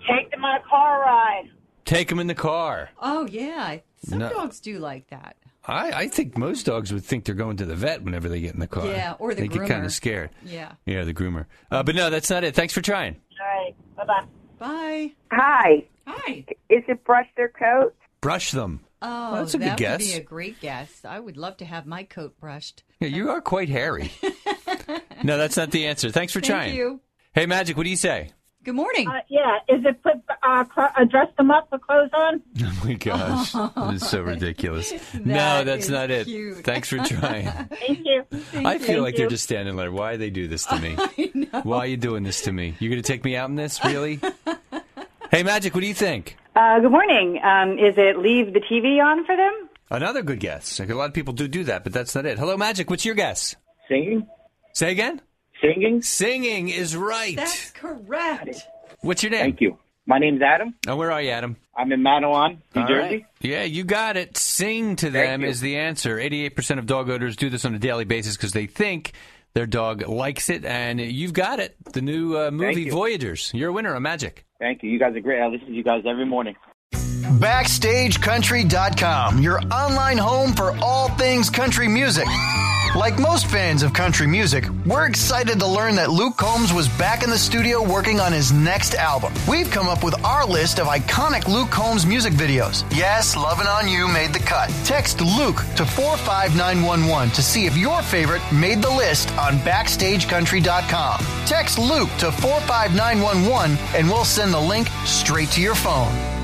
Take them on a car ride. Take them in the car. Oh, yeah. Some dogs do like that. I think most dogs would think they're going to the vet whenever they get in the car. Yeah, or the they groomer. They get kind of scared. Yeah. Yeah, the groomer. But no, that's not it. Thanks for trying. All right. Bye-bye. Bye. Hi. Hi. Is it brush their coat? Brush them. Oh, that's a good guess. That would be a great guess. I would love to have my coat brushed. Yeah, you are quite hairy. No, that's not the answer. Thanks for trying. Thank you. Hey, Magic, what do you say? Good morning. Yeah. Is it dress them up with clothes on? Oh, my gosh. This is so ridiculous. No, that's not it. Cute. Thanks for trying. Thank you. I feel like they're just standing there. Why do they do this to me? I know. Why are you doing this to me? You're going to take me out in this? Really? Hey, Magic, what do you think? Good morning. Is it leave the TV on for them? Another good guess. Like, a lot of people do that, but that's not it. Hello, Magic. What's your guess? Singing? Say again? Singing? Singing is right. That's correct. What's your name? Thank you. My name's Adam. Oh, where are you, Adam? I'm in Manawan, New All Jersey. right. Yeah, you got it. Sing to them is the answer. 88% of dog owners do this on a daily basis because they think their dog likes it, and you've got it. The new movie Voyagers. You're a winner on Magic. Thank you. You guys are great. I listen to you guys every morning. BackstageCountry.com, your online home for all things country music. Like most fans of country music, we're excited to learn that Luke Combs was back in the studio working on his next album. We've come up with our list of iconic Luke Combs music videos. Yes, Lovin' On You made the cut. Text Luke to 45911 to see if your favorite made the list on BackstageCountry.com. Text Luke to 45911 and we'll send the link straight to your phone.